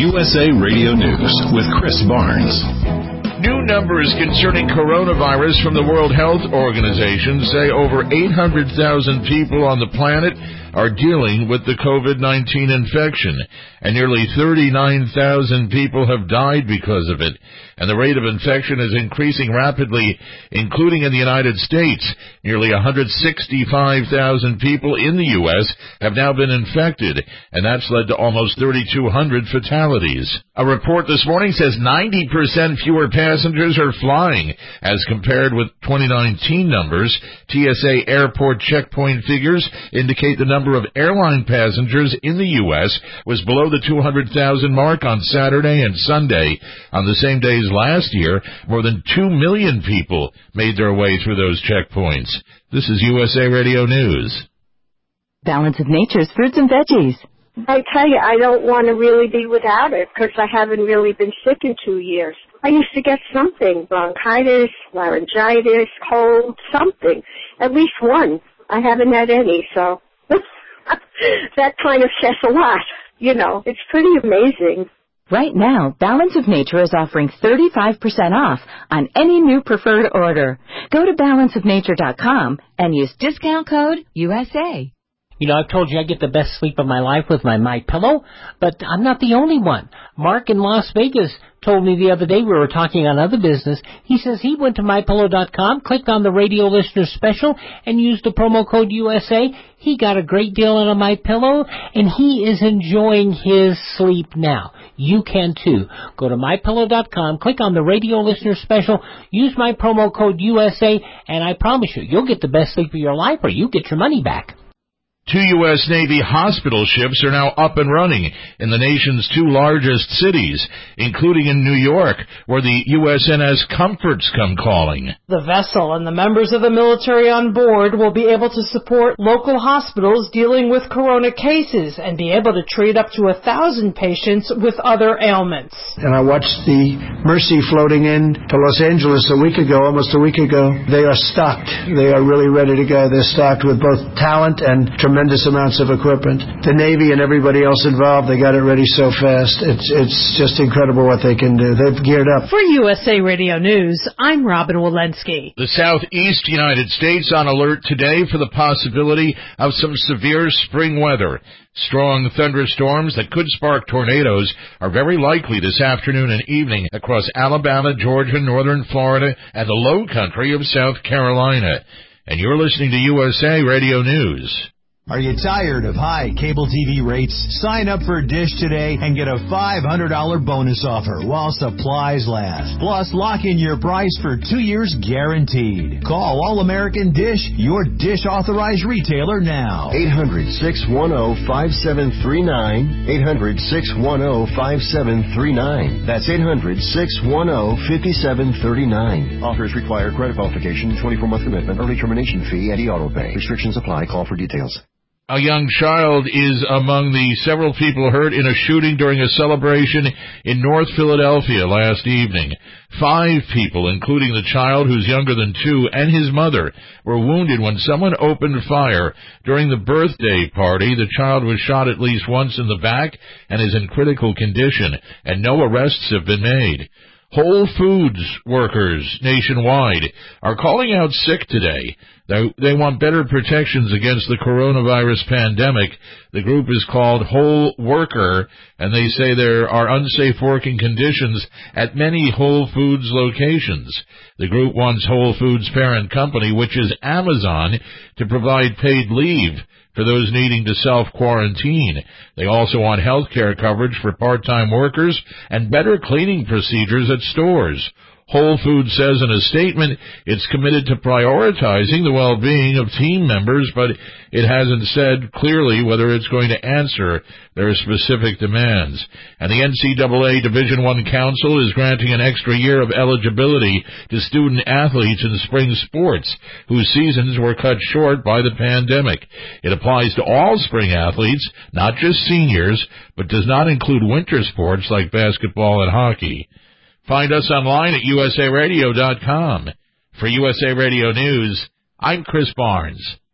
USA Radio News with Chris Barnes. New numbers concerning coronavirus from the World Health Organization say over 800,000 people on the planet are dealing with the COVID-19 infection, and nearly 39,000 people have died because of it. And the rate of infection is increasing rapidly, including in the United States. Nearly 165,000 people in the U.S. have now been infected, and that's led to almost 3,200 fatalities. A report this morning says 90% fewer passengers are flying as compared with 2019 numbers. TSA airport checkpoint figures indicate the number of airline passengers in the U.S. was below the 200,000 mark on Saturday and Sunday. On the same days last year, more than 2 million people made their way through those checkpoints. This is USA Radio News. Balance of Nature's fruits and veggies. I tell you, I don't want to really be without it because I haven't really been sick in 2 years. I used to get something, bronchitis, laryngitis, cold, something, at least one. I haven't had any, so that kind of says a lot. You know, it's pretty amazing. Right now, Balance of Nature is offering 35% off on any new preferred order. Go to balanceofnature.com and use discount code USA. You know, I've told you I get the best sleep of my life with my MyPillow, but I'm not the only one. Mark in Las Vegas told me the other day, we were talking on other business, he says he went to MyPillow.com, clicked on the radio listener special, and used the promo code USA. He got a great deal on a MyPillow, and he is enjoying his sleep now. You can too. Go to MyPillow.com, click on the radio listener special, use my promo code USA, and I promise you, you'll get the best sleep of your life or you get your money back. 2 U.S. Navy hospital ships are now up and running in the nation's 2 largest cities, including in New York, where the USNS Comforts come calling. The vessel and the members of the military on board will be able to support local hospitals dealing with corona cases and be able to treat up to 1,000 patients with other ailments. And I watched the Mercy floating in to Los Angeles almost a week ago. They are stocked. They are really ready to go. They're stocked with both talent and tremendous amounts of equipment. The Navy and everybody else involved, they got it ready so fast. It's just incredible what they can do. They've geared up. For USA Radio News, I'm Robin Walensky. The southeast United States on alert today for the possibility of some severe spring weather. Strong thunderstorms that could spark tornadoes are very likely this afternoon and evening across Alabama, Georgia, northern Florida, and the low country of South Carolina. And you're listening to USA Radio News. Are you tired of high cable TV rates? Sign up for Dish today and get a $500 bonus offer while supplies last. Plus, lock in your price for 2 years guaranteed. Call All-American Dish, your Dish authorized retailer now. 800-610-5739. 800-610-5739. That's 800-610-5739. Offers require credit qualification, 24-month commitment, early termination fee, and e-auto pay. Restrictions apply. Call for details. A young child is among the several people hurt in a shooting during a celebration in North Philadelphia last evening. 5 people, including the child who's younger than 2 and his mother, were wounded when someone opened fire during the birthday party. The child was shot at least once in the back and is in critical condition, and no arrests have been made. Whole Foods workers nationwide are calling out sick today. They want better protections against the coronavirus pandemic. The group is called Whole Worker, and they say there are unsafe working conditions at many Whole Foods locations. The group wants Whole Foods' parent company, which is Amazon, to provide paid leave for those needing to self-quarantine. They also want health care coverage for part-time workers and better cleaning procedures at stores. Whole Foods says in a statement it's committed to prioritizing the well-being of team members, but it hasn't said clearly whether it's going to answer their specific demands. And the NCAA Division I Council is granting an extra year of eligibility to student athletes in spring sports whose seasons were cut short by the pandemic. It applies to all spring athletes, not just seniors, but does not include winter sports like basketball and hockey. Find us online at usaradio.com. For USA Radio News, I'm Chris Barnes.